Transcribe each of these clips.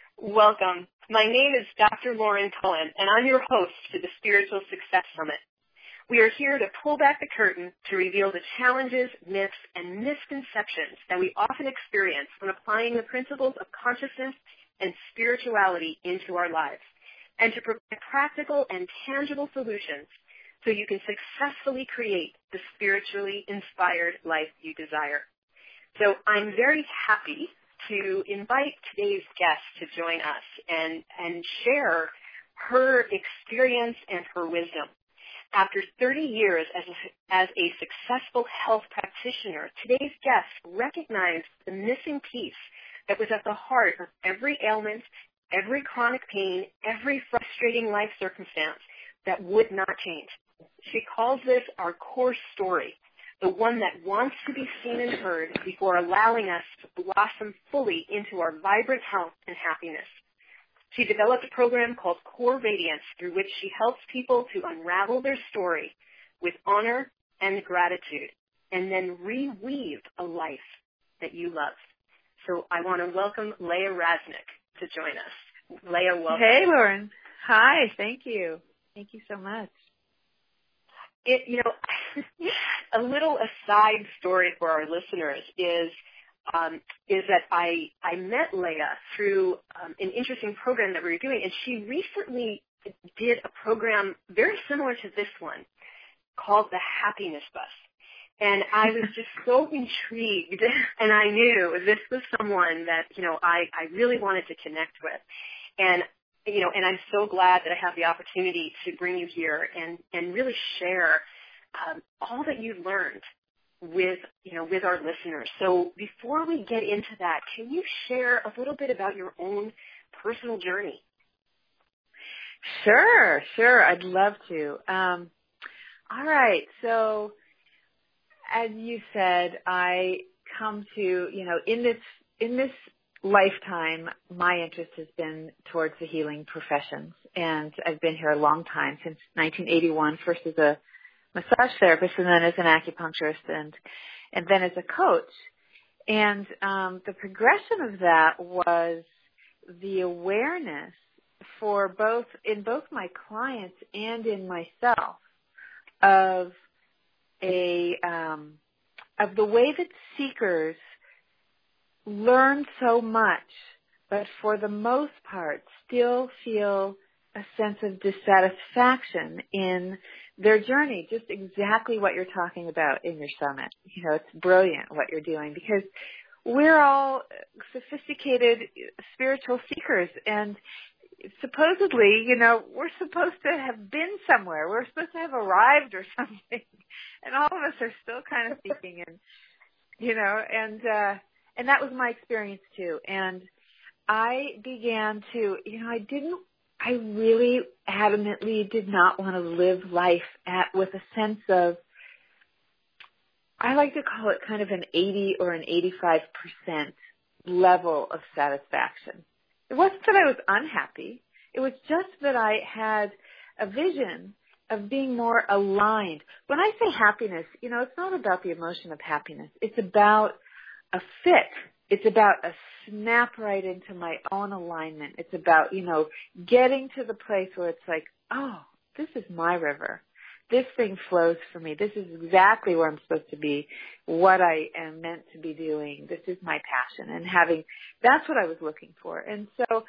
Welcome. My name is Dr. Lauren Cullen, and I'm your host for the Spiritual Success Summit. We are here to pull back the curtain to reveal the challenges, myths, and misconceptions that we often experience when applying the principles of consciousness and spirituality into our lives, and to provide practical and tangible solutions so you can successfully create the spiritually inspired life you desire. So I'm very happy to invite today's guest to join us and share her experience and her wisdom. After 30 years as a successful health practitioner, today's guest recognized the missing piece that was at the heart of every ailment, every chronic pain, every frustrating life circumstance that would not change. She calls this our core story, the one that wants to be seen and heard before allowing us to blossom fully into our vibrant health and happiness. She developed a program called Core Radiance, through which she helps people to unravel their story with honor and gratitude, and then reweave a life that you love. So I want to welcome Leah Rasnick to join us. Leah, welcome. Hey, Lauren. Hi, thank you. Thank you so much. A little aside story for our listeners is that I met Leah through an interesting program that we were doing, and she recently did a program very similar to this one called the Happiness Bus. And I was just so intrigued, and I knew this was someone that, I really wanted to connect with. And I'm so glad that I have the opportunity to bring you here and really share all that you've learned with our listeners. So before we get into that, can you share a little bit about your own personal journey? Sure. I'd love to. All right. So as you said, I come to, in this lifetime, my interest has been towards the healing professions. And I've been here a long time, since 1981, first as a massage therapist and then as an acupuncturist and then as a coach. And the progression of that was the awareness in both my clients and in myself of the way that seekers learn so much, but for the most part still feel a sense of dissatisfaction in their journey, just exactly what you're talking about in your summit. It's brilliant what you're doing, because we're all sophisticated spiritual seekers, and supposedly, we're supposed to have been somewhere. We're supposed to have arrived or something, and all of us are still kind of seeking, and that was my experience too. And I began to, I really adamantly did not want to live life with a sense of, I like to call it kind of an 80 or an 85% level of satisfaction. It wasn't that I was unhappy. It was just that I had a vision of being more aligned. When I say happiness, it's not about the emotion of happiness. It's about a fit. It's about a snap right into my own alignment. It's about, getting to the place where it's like, oh, this is my river. This thing flows for me. This is exactly where I'm supposed to be, what I am meant to be doing. This is my passion. And that's what I was looking for. And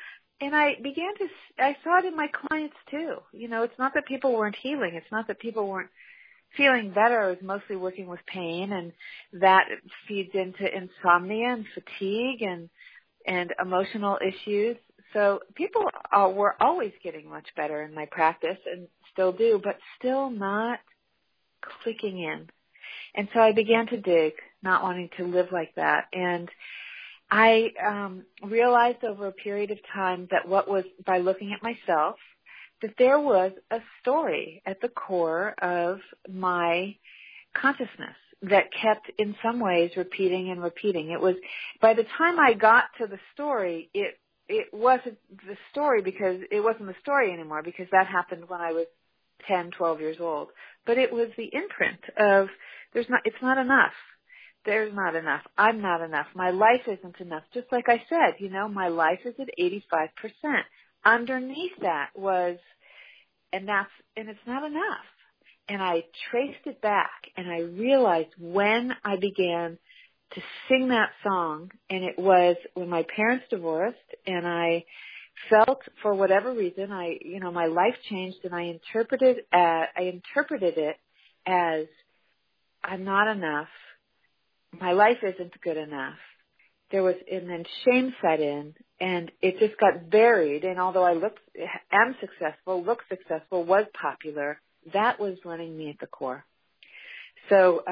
I saw it in my clients too. It's not that people weren't healing. It's not that people weren't feeling better. I was mostly working with pain, and that feeds into insomnia and fatigue and emotional issues. So people were always getting much better in my practice, and still do, but still not clicking in. And so I began to dig, not wanting to live like that. And I realized over a period of time that by looking at myself, that there was a story at the core of my consciousness that kept in some ways repeating and repeating. It was, by the time I got to the story, it wasn't the story because it wasn't the story anymore, because that happened when I was 10, 12 years old. But it was the imprint of it's not enough. there's not enough. I'm not enough. My life isn't enough. Just like I said, my life is at 85%. Underneath that was, and it's not enough. And I traced it back, and I realized when I began to sing that song, and it was when my parents divorced, and I felt, for whatever reason, my life changed, and I interpreted it as, I'm not enough. My life isn't good enough. And then shame set in, and it just got buried. And although I am successful, look successful, was popular, that was running me at the core. So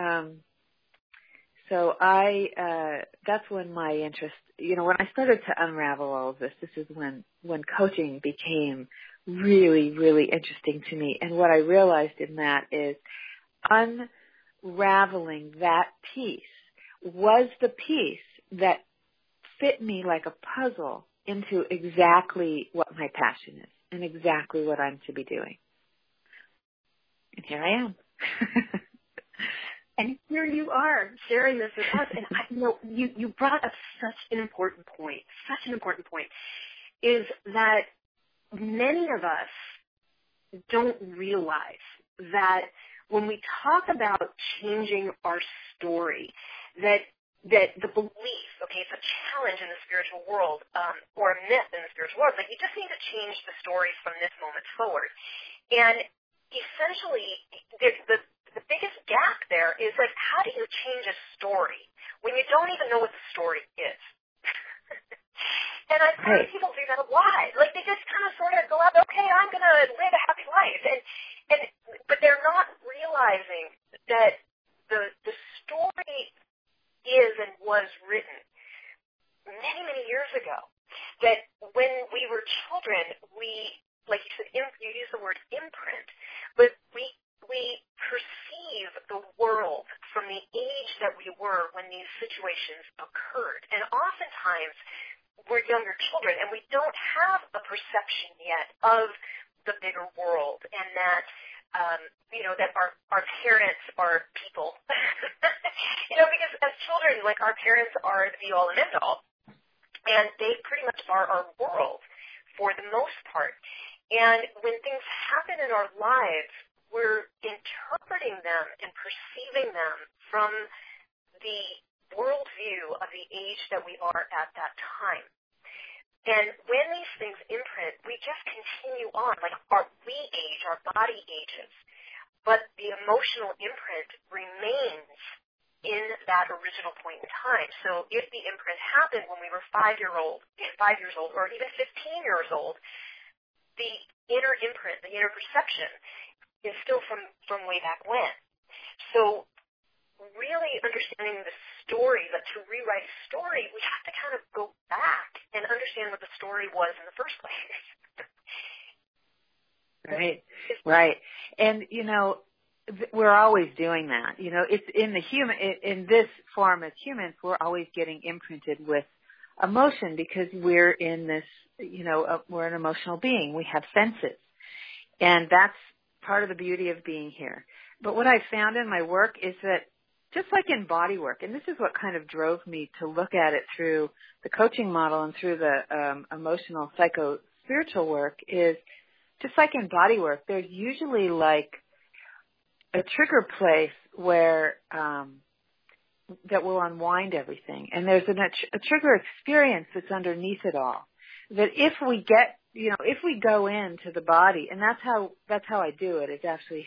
that's when my interest, when I started to unravel all of this is when coaching became really, really interesting to me. And what I realized in that is unraveling that piece was the piece that fit me like a puzzle into exactly what my passion is and exactly what I'm to be doing. And here I am. And here you are sharing this with us. And you brought up such an important point, is that many of us don't realize that when we talk about changing our story, that the belief, okay, it's a challenge in the spiritual world, or a myth in the spiritual world, like you just need to change the story from this moment forward. And essentially, the biggest gap there is, like, how do you change a story when you don't even know what the story is? And I've heard people do that a lot. Like, they just kind of sort of go out, okay, I'm going to live a happy life. But they're not realizing that the story is and was written many, many years ago. That when we were children, we, like you said, you use the word imprint, but we perceive the world from the age that we were when these situations occurred. And oftentimes, we're younger children, and we don't have a perception yet of the bigger world, and that, that our parents are people. Because as children, like, our parents are the be-all and end-all, and they pretty much are our world for the most part. And when things happen in our lives, we're interpreting them and perceiving them from the worldview of the age that we are at that time. And when these things imprint, we just continue on. Like, we age, our body ages, but the emotional imprint remains in that original point in time. So if the imprint happened when we were 5 years old, or even 15 years old, the inner imprint, the inner perception, is still from way back when. So really understanding the story, but to rewrite a story, we have to kind of go back and understand what the story was in the first place. Right. And, we're always doing that. It's in this form as humans, we're always getting imprinted with emotion because we're in this, we're an emotional being. We have senses. And that's part of the beauty of being here. But what I found in my work is that just like in body work, and this is what kind of drove me to look at it through the coaching model and through the emotional psycho-spiritual work, is just like in body work, there's usually like a trigger place where that will unwind everything. And there's a trigger experience that's underneath it all. That if we if we go into the body, and that's how I do it, is actually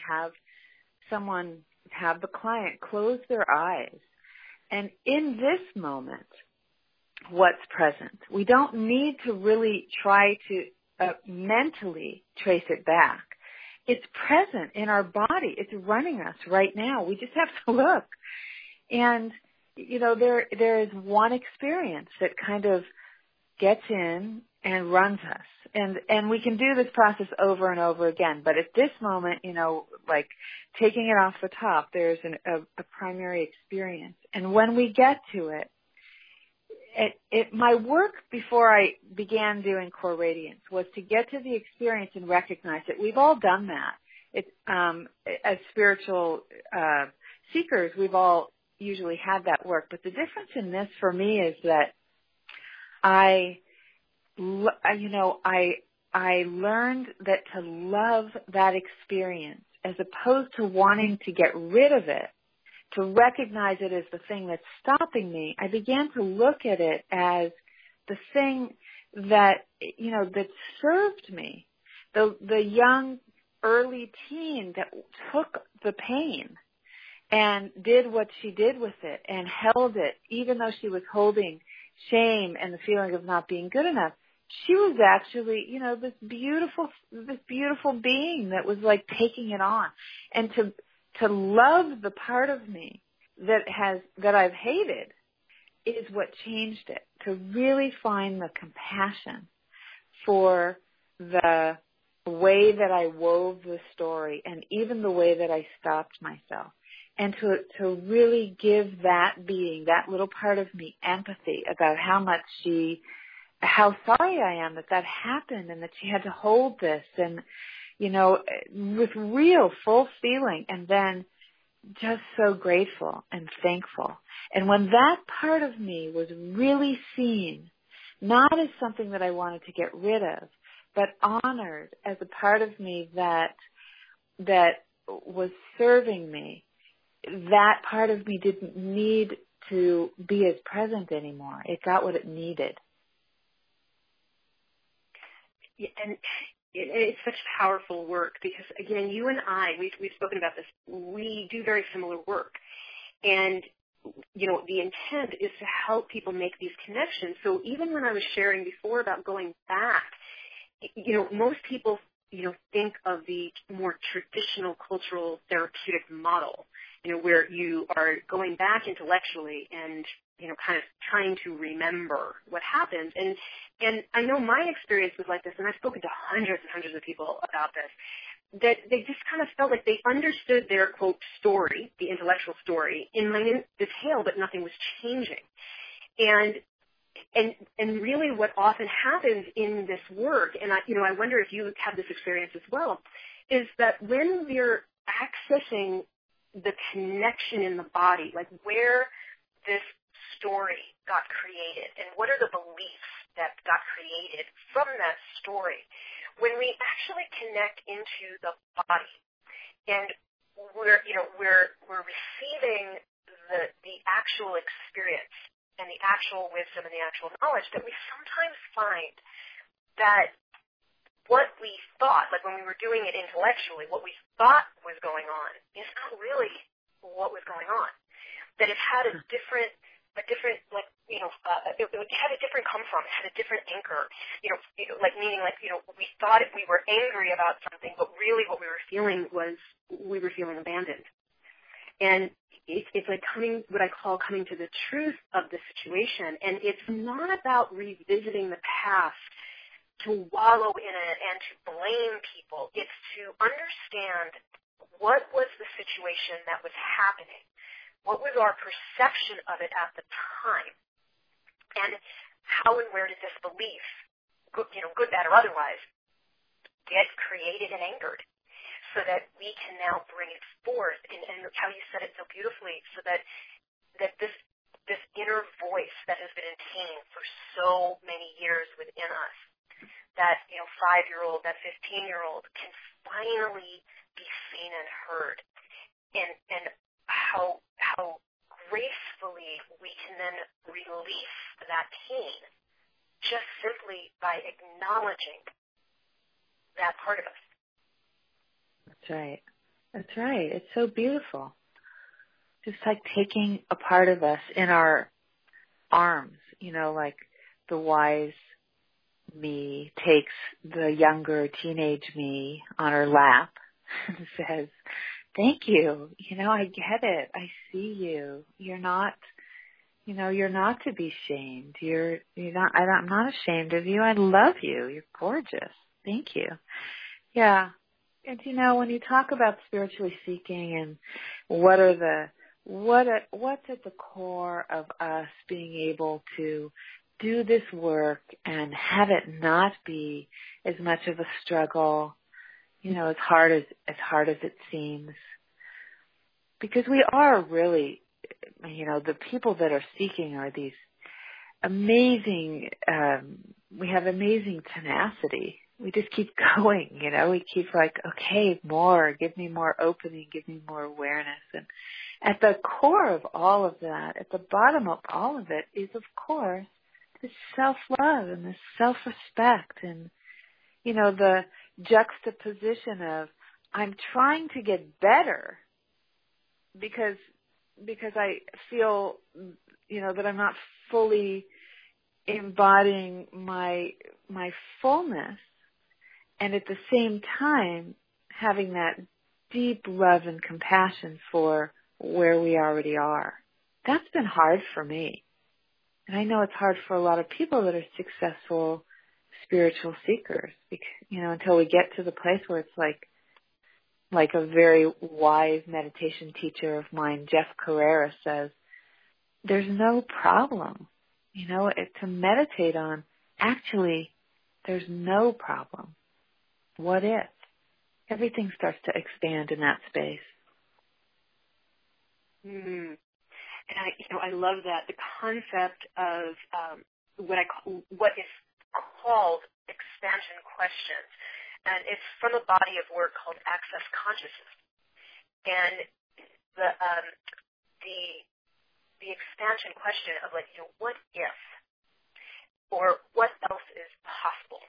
have the client close their eyes. And in this moment, what's present? We don't need to really try to mentally trace it back. It's present in our body. It's running us right now. We just have to look. And, there is one experience that kind of gets in and runs us. And we can do this process over and over again. But at this moment, like taking it off the top, there's a primary experience. And when we get to it, my work before I began doing Core Radiance was to get to the experience and recognize it. We've all done that. As spiritual seekers, we've all, usually had that work. But the difference in this for me is that I learned that to love that experience as opposed to wanting to get rid of it, to recognize it as the thing that's stopping me, I began to look at it as the thing that, that served me. The young early teen that took the pain and did what she did with it and held it, even though she was holding shame and the feeling of not being good enough. She was actually, this beautiful being that was like taking it on. And to love the part of me that I've hated is what changed it. To really find the compassion for the way that I wove the story and even the way that I stopped myself. And to really give that being, that little part of me, empathy about how sorry I am that happened and that she had to hold this and, with real full feeling, and then just so grateful and thankful. And when that part of me was really seen, not as something that I wanted to get rid of, but honored as a part of me that was serving me, that part of me didn't need to be as present anymore. It got what it needed. Yeah, and it's such powerful work because, again, you and I, we've spoken about this. We do very similar work. And, the intent is to help people make these connections. So even when I was sharing before about going back, most people, think of the more traditional cultural therapeutic model, where you are going back intellectually and, kind of trying to remember what happened. And I know my experience was like this, and I've spoken to hundreds and hundreds of people about this, that they just kind of felt like they understood their, quote, story, the intellectual story, in minute detail, but nothing was changing. And really what often happens in this work, and I wonder if you have this experience as well, is that when we're accessing the connection in the body, like where this story got created and what are the beliefs that got created from that story, when we actually connect into the body and we're receiving the actual experience and the actual wisdom and the actual knowledge, that we sometimes find that what we thought, like when we were doing it intellectually, what we thought was going on is not really what was going on. That it had a different, it had a different come from, it had a different anchor, we thought we were angry about something, but really what we were feeling was we were feeling abandoned. And it's like what I call coming to the truth of the situation. And it's not about revisiting the past to wallow in it and to blame people. It's to understand what was the situation that was happening. What was our perception of it at the time? And how and where did this belief, good, bad, or otherwise, get created and anchored so that we can now bring it forth? And how you said it so beautifully, so that this inner voice that has been entertained for so many years within us, that 5-year-old, that 15-year-old can finally be seen and heard. And how gracefully we can then release that pain just simply by acknowledging that part of us. That's right. It's so beautiful. Just like taking a part of us in our arms, like the wise me takes the younger teenage me on her lap and says, thank you. I get it. I see you. You're not to be shamed. I'm not ashamed of you. I love you. You're gorgeous. Thank you. Yeah. And when you talk about spiritually seeking and what's at the core of us being able to do this work and have it not be as much of a struggle, as hard as it seems, because we are really the people that are seeking are these amazing, we have amazing tenacity. We just keep going, we keep like, okay, more, give me more opening, give me more awareness. And at the core of all of that, at the bottom of all of it is, of course, this self-love and this self-respect and, the juxtaposition of I'm trying to get better because I feel, that I'm not fully embodying my fullness, and at the same time having that deep love and compassion for where we already are. That's been hard for me. And I know it's hard for a lot of people that are successful spiritual seekers, because, until we get to the place where it's like a very wise meditation teacher of mine, Jeff Carrera, says, there's no problem, to meditate on. Actually, there's no problem. What if? Everything starts to expand in that space. And I love that, the concept of what is called expansion questions, and it's from a body of work called Access Consciousness. And the expansion question of what if, or what else is possible?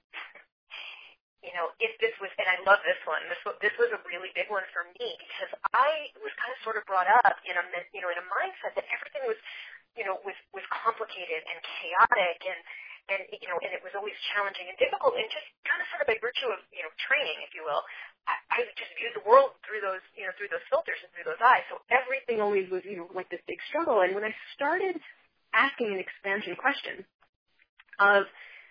If this was, and I love this one. This was a really big one for me, because I was kind of sort of brought up in a mindset that everything was, was complicated and chaotic, and it was always challenging and difficult, and just kind of sort of by virtue of training, if you will, I just viewed the world through those through those filters and through those eyes. So everything always was like this big struggle. And when I started asking an expansion question of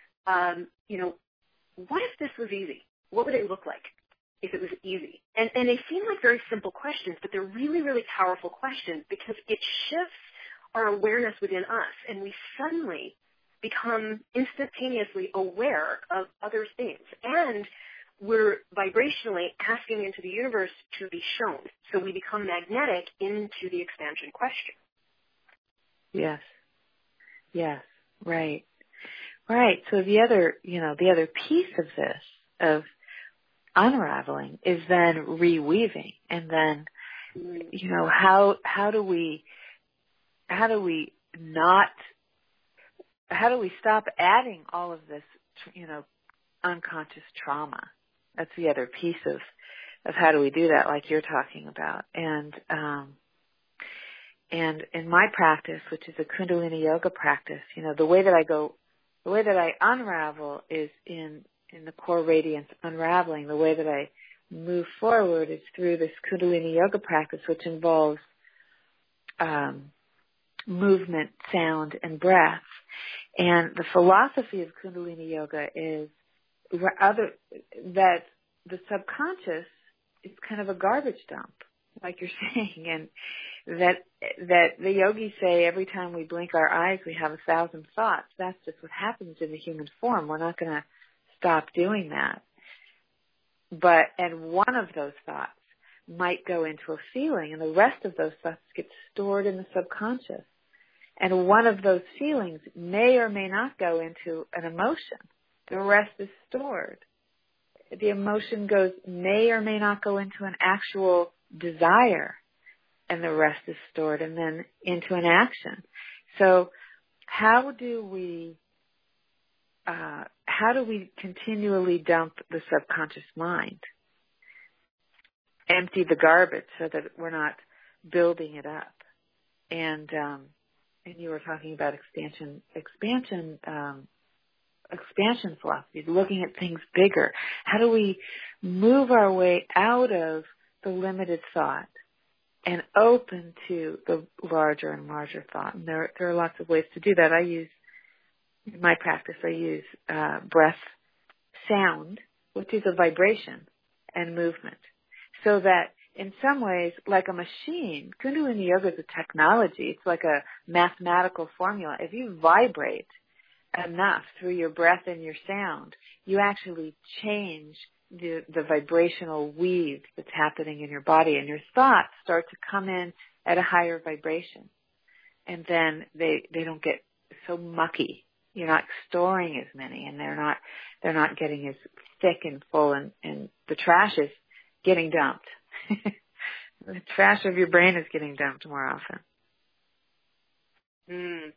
what if this was easy? What would it look like if it was easy? And they seem like very simple questions, but they're really, really powerful questions, because it shifts our awareness within us, and we suddenly become instantaneously aware of other things. And we're vibrationally asking into the universe to be shown. So we become magnetic into the expansion question. Yes. Right. Right. So the other piece of this, of unraveling, is then reweaving, and then, how do we stop adding all of this, unconscious trauma? That's the other piece of how do we do that, like you're talking about. And in my practice, which is a Kundalini yoga practice, the way that I unravel is in the core radiance unraveling. The way that I move forward is through this Kundalini yoga practice, which involves movement, sound, and breath. And the philosophy of Kundalini yoga is that the subconscious is kind of a garbage dump, like you're saying, and that the yogis say every time we blink our eyes, we have 1,000 thoughts. That's just what happens in the human form. We're not going to stop doing that. And one of those thoughts might go into a feeling, and the rest of those thoughts get stored in the subconscious. And one of those feelings may or may not go into an emotion. The rest is stored. The emotion may or may not go into an actual desire, and the rest is stored, and then into an action. So how do we continually dump the subconscious mind? Empty the garbage so that we're not building it up. And you were talking about expansion philosophies, looking at things bigger. How do we move our way out of the limited thought and open to the larger and larger thought? And there are lots of ways to do that. In my practice, I use breath, sound, which is a vibration, and movement. So that in some ways, like a machine, Kundalini Yoga is a technology. It's like a mathematical formula. If you vibrate enough through your breath and your sound, you actually change the vibrational weave that's happening in your body, and your thoughts start to come in at a higher vibration. and then they don't get so mucky. You're not storing as many, and they're not getting as thick and full, and the trash is getting dumped. The trash of your brain is getting dumped more often. And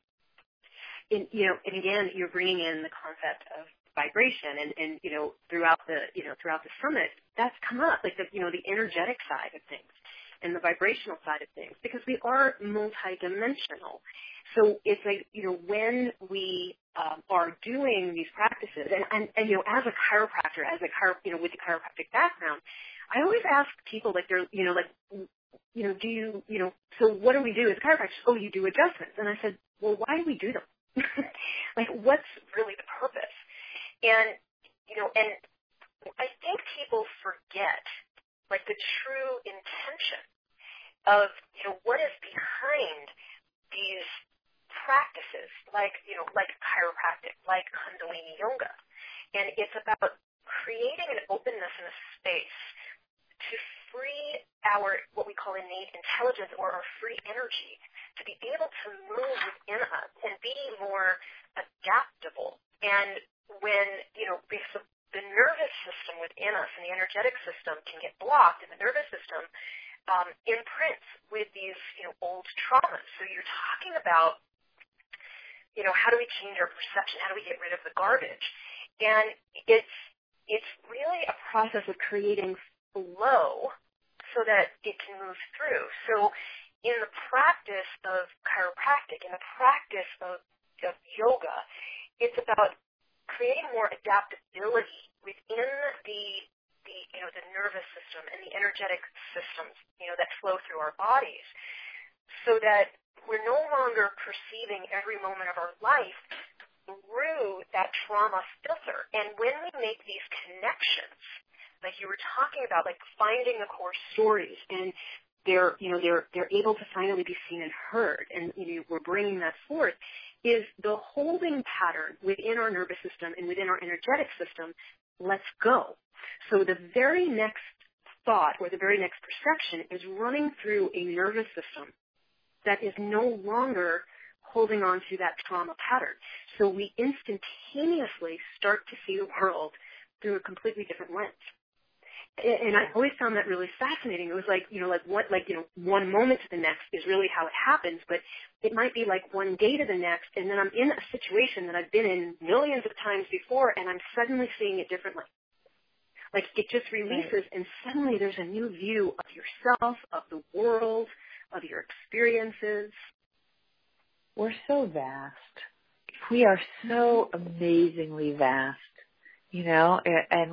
again, you're bringing in the concept of vibration, and throughout the summit, that's come up, like the energetic side of things and the vibrational side of things, because we are multidimensional. So it's like, when we are doing these practices, and as a chiropractor, with the chiropractic background, I always ask people, like, they're, do you, so what do we do as chiropractors? Oh, you do adjustments. And I said, well, why do we do them? Like, what's really the purpose? And, and I think people forget, like, the true intention of, what is behind these practices, like chiropractic, like Kundalini Yoga. And it's about creating an openness and a space to free our, what we call innate intelligence, or our free energy, to be able to move within us and be more adaptable. And when, because the nervous system within us and the energetic system can get blocked, and the nervous system imprints with these, old traumas. So you're talking about, how do we change our perception? How do we get rid of the garbage? And it's really a process of creating flow so that it can move through. So in the practice of chiropractic, in the practice of yoga, it's about creating more adaptability within the nervous system and the energetic systems, that flow through our bodies, so that we're no longer perceiving every moment of our life through that trauma filter. And when we make these connections, like you were talking about, like finding the core stories, and they're able to finally be seen and heard, and we're bringing that forth, is the holding pattern within our nervous system and within our energetic system lets go. So the very next thought, or the very next perception, is running through a nervous system that is no longer holding on to that trauma pattern. So we instantaneously start to see the world through a completely different lens. And I always found that really fascinating. It was like, one moment to the next is really how it happens, but it might be like one day to the next, and then I'm in a situation that I've been in millions of times before, and I'm suddenly seeing it differently. Like, it just releases, and suddenly there's a new view of yourself, of the world, of your experiences. We're so vast. We are so amazingly vast, and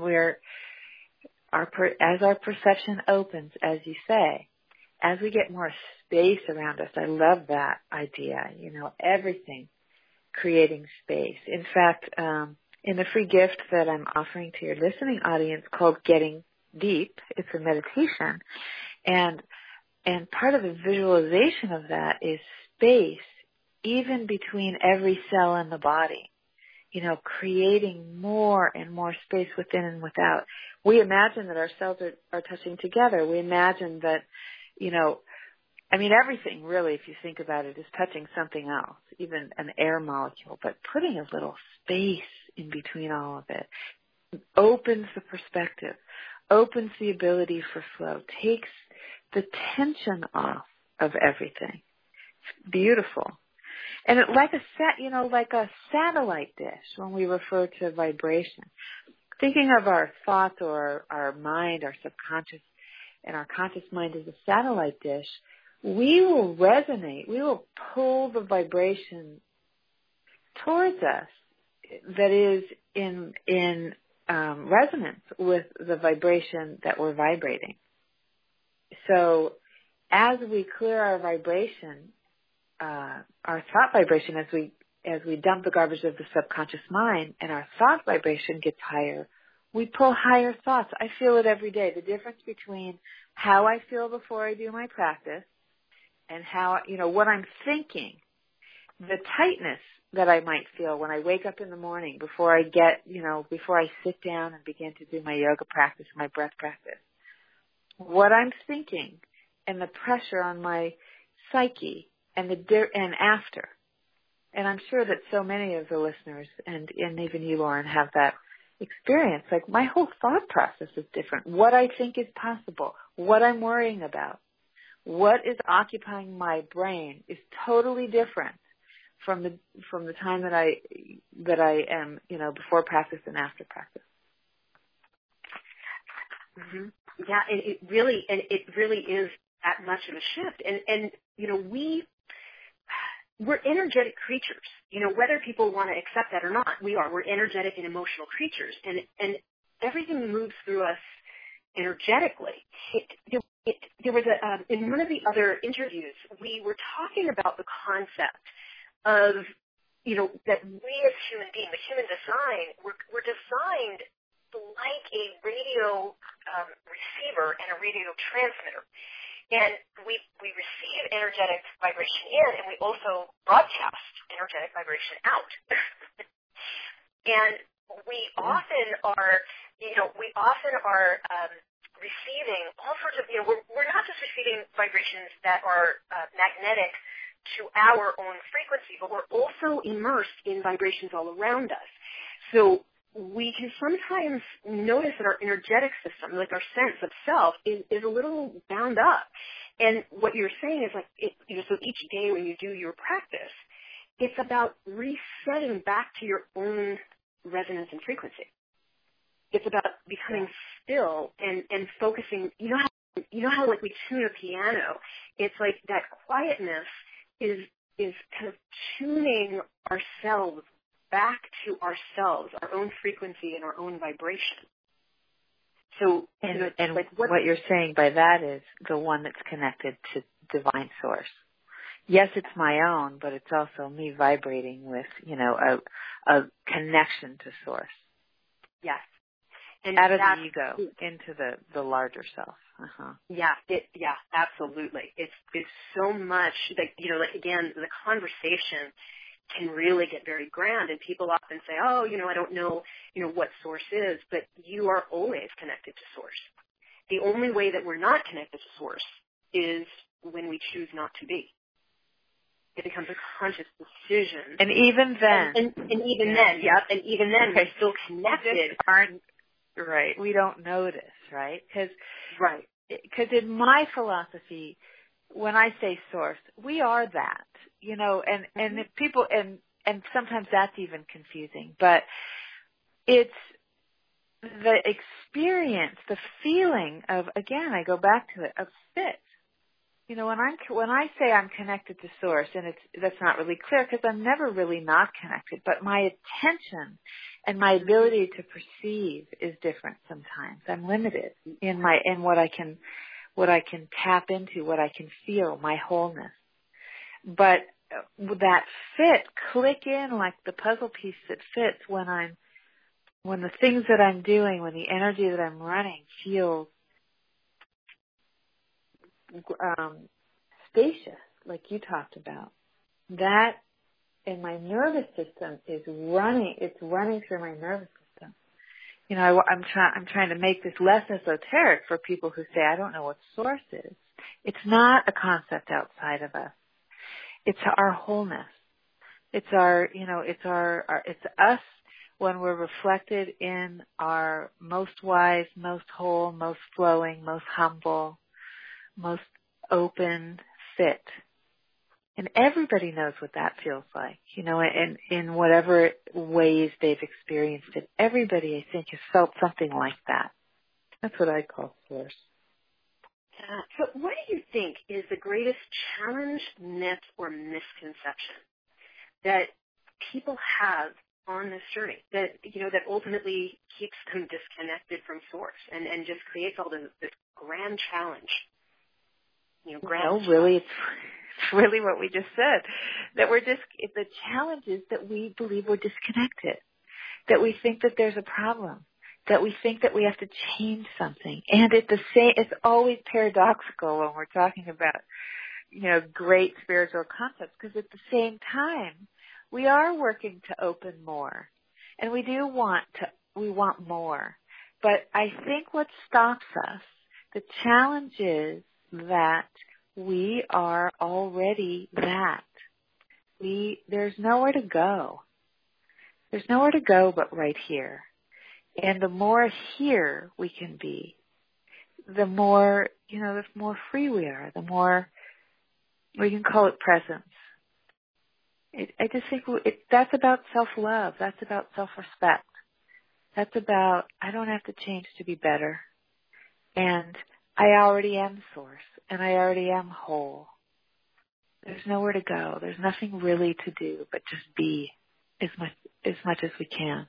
as our perception opens, as you say, as we get more space around us. I love that idea, everything creating space. In fact, in the free gift that I'm offering to your listening audience called Getting Deep, it's a meditation, and part of the visualization of that is space, even between every cell in the body, creating more and more space within and without. We imagine that our cells are touching together. We imagine that, everything really, if you think about it, is touching something else, even an air molecule. But putting a little space in between all of it opens the perspective, opens the ability for flow, takes the tension off of everything. Beautiful. And like a satellite dish, when we refer to vibration, thinking of our thoughts or our mind, our subconscious, and our conscious mind as a satellite dish, we will resonate, we will pull the vibration towards us that is in resonance with the vibration that we're vibrating. So as we clear our vibration, our thought vibration, as we dump the garbage of the subconscious mind, and our thought vibration gets higher, we pull higher thoughts. I feel it every day. The difference between how I feel before I do my practice and how, what I'm thinking, the tightness that I might feel when I wake up in the morning before I before I sit down and begin to do my yoga practice, my breath practice. What I'm thinking and the pressure on my psyche and after. And I'm sure that so many of the listeners and even you, Lauren, have that experience. Like, my whole thought process is different. What I think is possible, what I'm worrying about, what is occupying my brain is totally different from the time that I am, before practice and after practice. Mm-hmm. Yeah, it really is that much of a shift. And we're energetic creatures. Whether people want to accept that or not, we're energetic and emotional creatures, and everything moves through us energetically. There was in one of the other interviews, we were talking about the concept of, that we as human beings, the human design, we're designed like a radio receiver and a radio transmitter. And we receive energetic vibration in, and we also broadcast energetic vibration out. And we often are receiving all sorts of, we're not just receiving vibrations that are magnetic to our own frequency, but we're also immersed in vibrations all around us. So we can sometimes notice that our energetic system, like our sense of self, is a little bound up. And what you're saying is so each day when you do your practice, it's about resetting back to your own resonance and frequency. It's about becoming still and focusing. You know how like we tune a piano. It's like that quietness is kind of tuning ourselves back to ourselves, our own frequency and our own vibration. So, what you're saying by that is the one that's connected to divine source. Yes, it's my own, but it's also me vibrating with, a connection to source. Yes. And out of the ego into the larger self. Uh-huh. Yeah, absolutely. It's so much again, the conversation can really get very grand, and people often say, oh, I don't know, what source is, but you are always connected to source. The only way that we're not connected to source is when we choose not to be. It becomes a conscious decision. And even then. And even then, we're still connected. Right. We don't notice, right? Because in my philosophy, when I say source, we are that, and if people, and sometimes that's even confusing, but it's the experience, the feeling of, again, I go back to it, of fit. When I say I'm connected to source, and that's not really clear because I'm never really not connected, but my attention and my ability to perceive is different sometimes. I'm limited in what I can tap into, what I can feel, my wholeness. But that fit, click in like the puzzle piece that fits when the things that I'm doing, when the energy that I'm running feels spacious, like you talked about. That in my nervous system is running. It's running through my nervous system. I'm trying to make this less esoteric for people who say, I don't know what source is. It's not a concept outside of us. It's our wholeness. It's it's us when we're reflected in our most wise, most whole, most flowing, most humble, most open fit. And everybody knows what that feels like, in whatever ways they've experienced it. Everybody, I think, has felt something like that. That's what I call source. So what do you think is the greatest challenge, myth, or misconception that people have on this journey that ultimately keeps them disconnected from source and just creates all this grand challenge? Really, it's really what we just said, that the challenge is that we believe we're disconnected, that we think that there's a problem, that we think that we have to change something. And it's always paradoxical when we're talking about, great spiritual concepts, because at the same time, we are working to open more. And we want more. But I think what stops us, the challenge is that we are already that. There's nowhere to go. There's nowhere to go but right here. And the more here we can be, the more, the more free we are, the more we can call it presence. I just think that's about self-love. That's about self-respect. That's about, I don't have to change to be better. And I already am source, and I already am whole. There's nowhere to go. There's nothing really to do but just be as much as we can.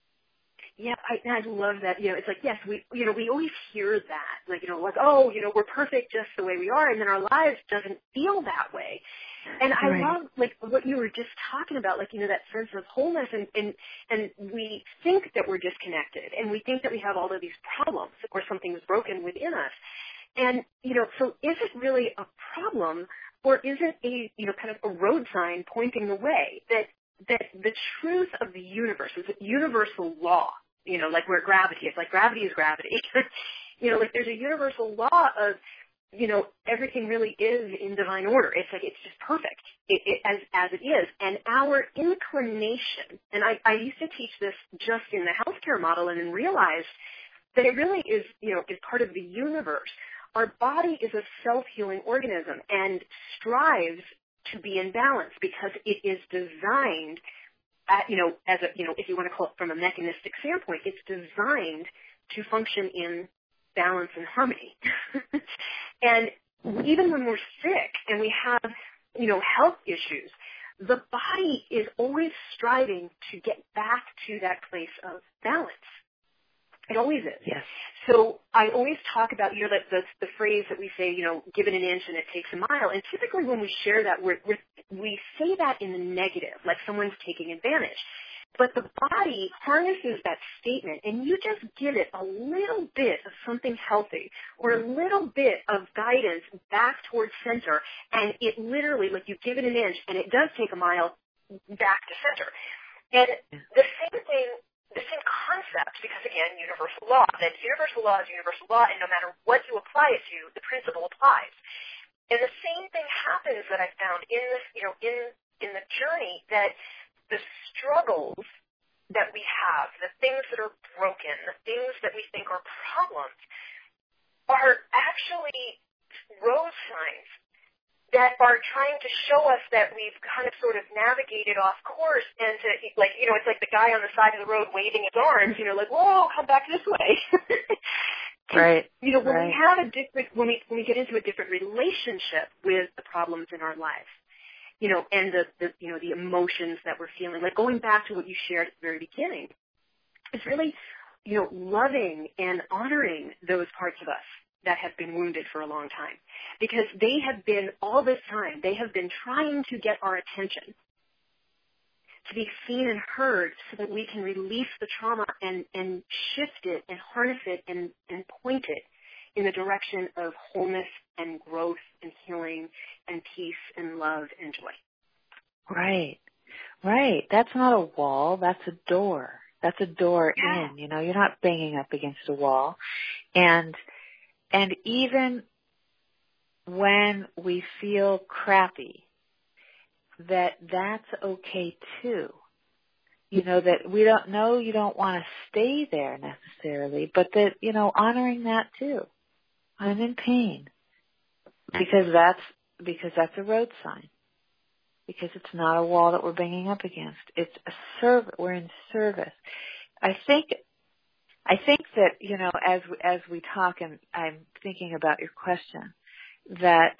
Yeah, I love that. It's like, yes, we always hear that, like, we're perfect just the way we are, and then our lives doesn't feel that way. And I love, like, what you were just talking about, like, that sense of wholeness, and we think that we're disconnected, and we think that we have all of these problems, or something's broken within us. And, so is it really a problem, or is it a, kind of a road sign pointing the way that the truth of the universe is a universal law, like where gravity is, like gravity is gravity. Like there's a universal law of, everything really is in divine order. It's like, it's just perfect as it is. And our inclination, and I used to teach this just in the healthcare model and then realized that it really is, is part of the universe. Our body is a self-healing organism and strives to be in balance because it is designed, as a, if you want to call it from a mechanistic standpoint, it's designed to function in balance and harmony. And even when we're sick and we have, health issues, the body is always striving to get back to that place of balance. It always is. Yes. So I always talk about, the phrase that we say, give it an inch and it takes a mile. And typically when we share that, we say that in the negative, like someone's taking advantage. But the body harnesses that statement, and you just give it a little bit of something healthy or a little bit of guidance back towards center, and it literally, like, you give it an inch, and it does take a mile back to center. And the same thing, the same concept, because, again, universal law, that universal law is universal law, and no matter what you apply it to, the principle applies. And the same thing happens that I found in this, in the journey, that the struggles that we have, the things that are broken, the things that we think are problems, are actually road signs that are trying to show us that we've kind of sort of navigated off course, and to, like, it's like the guy on the side of the road waving his arms, like, whoa, come back this way. Right. When we have a different, when we get into a different relationship with the problems in our lives, and the emotions that we're feeling, like going back to what you shared at the very beginning, it's really, loving and honoring those parts of us that have been wounded for a long time, because they have been, all this time, they have been trying to get our attention, to be seen and heard, so that we can release the trauma and shift it and harness it and point it in the direction of wholeness and growth and healing and peace and love and joy. Right. That's not a wall. That's a door. That's a door in. You're not banging up against a wall. And even when we feel crappy, that's okay too. That we don't know you don't want to stay there necessarily, but that, honoring that too. I'm in pain. Because that's a road sign. Because it's not a wall that we're banging up against. It's a service. We're in service. I think that, as we talk, and I'm thinking about your question, that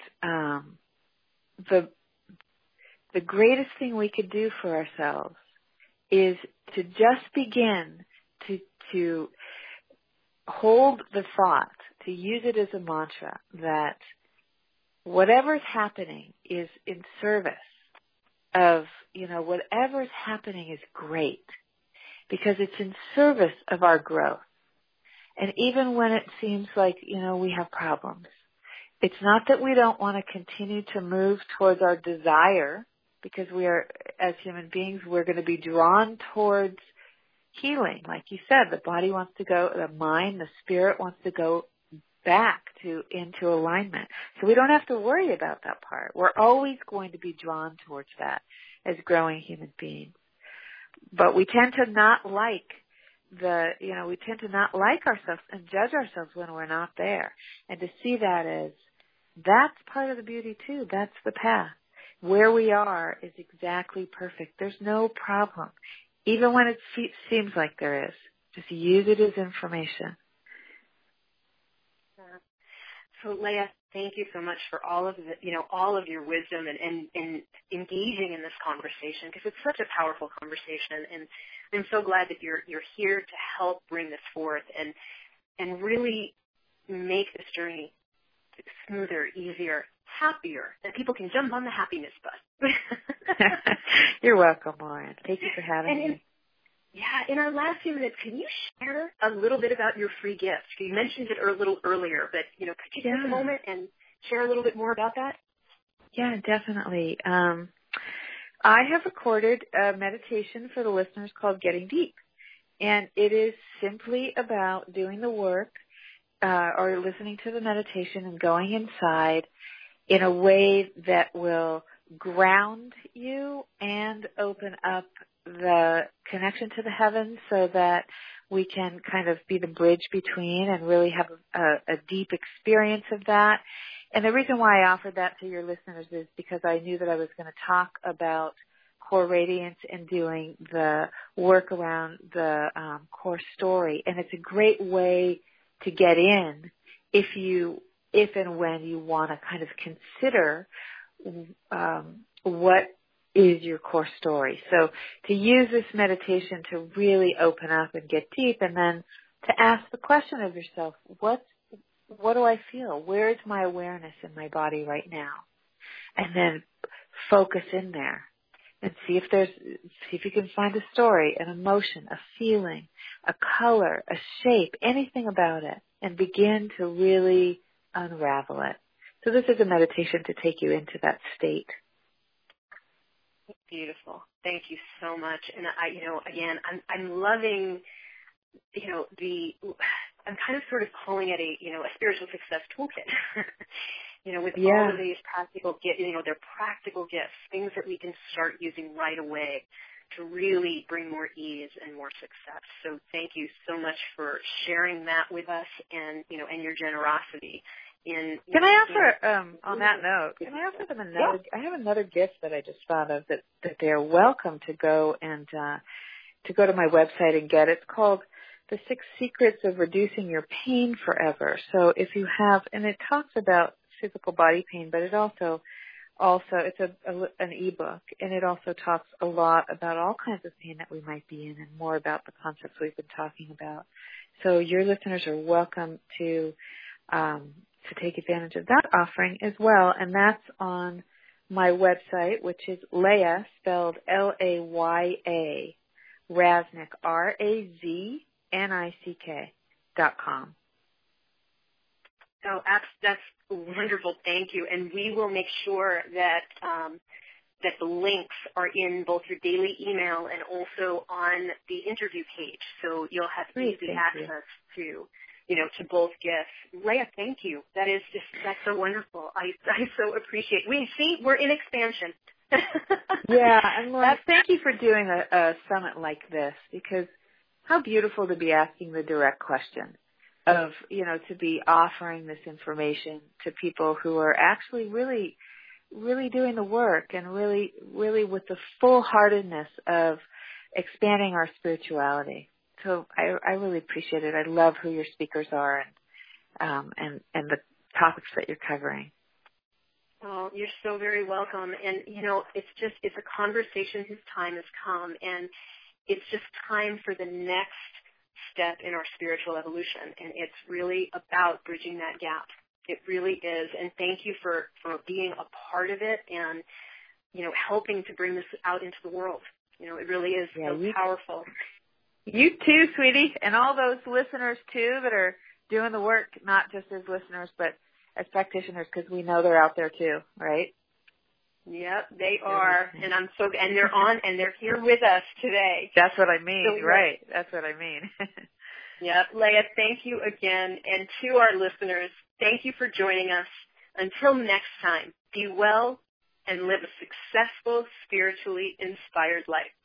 the greatest thing we could do for ourselves is to just begin to hold the thought, to use it as a mantra, that whatever's happening is in service of, whatever's happening is great, because it's in service of our growth. And even when it seems like, we have problems, it's not that we don't want to continue to move towards our desire, because we are, as human beings, we're going to be drawn towards healing. Like you said, the body wants to go, the mind, the spirit wants to go back into alignment. So we don't have to worry about that part. We're always going to be drawn towards that as growing human beings. But we tend to not like ourselves and judge ourselves when we're not there. And to see that as that's part of the beauty too. That's the path. Where we are is exactly perfect. There's no problem. Even when it seems like there is. Just use it as information. So Leah, thank you so much for all of all of your wisdom and engaging in this conversation, because it's such a powerful conversation, and I'm so glad that you're here to help bring this forth and really make this journey smoother, easier, happier, that people can jump on the happiness bus. You're welcome, Lauren. Thank you for having me. Yeah, in our last few minutes, can you share a little bit about your free gift? You mentioned it a little earlier, but could you take a moment and share a little bit more about that? Yeah, definitely. I have recorded a meditation for the listeners called Getting Deep, and it is simply about doing the work or listening to the meditation and going inside in a way that will ground you and open up the connection to the heavens so that we can kind of be the bridge between and really have a deep experience of that. And the reason why I offered that to your listeners is because I knew that I was going to talk about core radiance and doing the work around the core story. And it's a great way to get in if and when you want to kind of consider what is your core story. So to use this meditation to really open up and get deep, and then to ask the question of yourself, what do I feel? Where is my awareness in my body right now? And then focus in there and see if you can find a story, an emotion, a feeling, a color, a shape, anything about it, and begin to really unravel it. So this is a meditation to take you into that state. Beautiful. Thank you so much. And I'm loving, I'm kind of sort of calling it a spiritual success toolkit. With all of these practical they're practical gifts, things that we can start using right away to really bring more ease and more success. So thank you so much for sharing that with us and your generosity. Can I offer, on that note, can I offer them another, I have another gift that I just thought of that they're welcome to go and, to go to my website and get. It's called The 6 Secrets of Reducing Your Pain Forever. So if you have, and it talks about physical body pain, but it also it's an ebook, and it also talks a lot about all kinds of pain that we might be in and more about the concepts we've been talking about. So your listeners are welcome to take advantage of that offering as well, and that's on my website, which is Leah, spelled Laya, Raznick, RAZNICK.com. Oh, that's wonderful. Thank you. And we will make sure that that the links are in both your daily email and also on the interview page, so you'll have easy access to both gifts. Leah, thank you. That's so wonderful. I so appreciate. We're in expansion. Yeah, and thank you for doing a summit like this, because how beautiful to be asking the direct question of, to be offering this information to people who are actually really, really doing the work and really, really with the full-heartedness of expanding our spirituality. So I really appreciate it. I love who your speakers are and the topics that you're covering. Oh, you're so very welcome. And, it's a conversation whose time has come, and it's just time for the next step in our spiritual evolution. And it's really about bridging that gap. It really is. And thank you for being a part of it and, helping to bring this out into the world. It really is so powerful. You too, sweetie, and all those listeners too that are doing the work, not just as listeners, but as practitioners, because we know they're out there too, right? Yep, they are, and and they're on, and they're here with us today. That's what I mean, right? That's what I mean. Yep. Leah, thank you again. And to our listeners, thank you for joining us. Until next time, be well and live a successful, spiritually inspired life.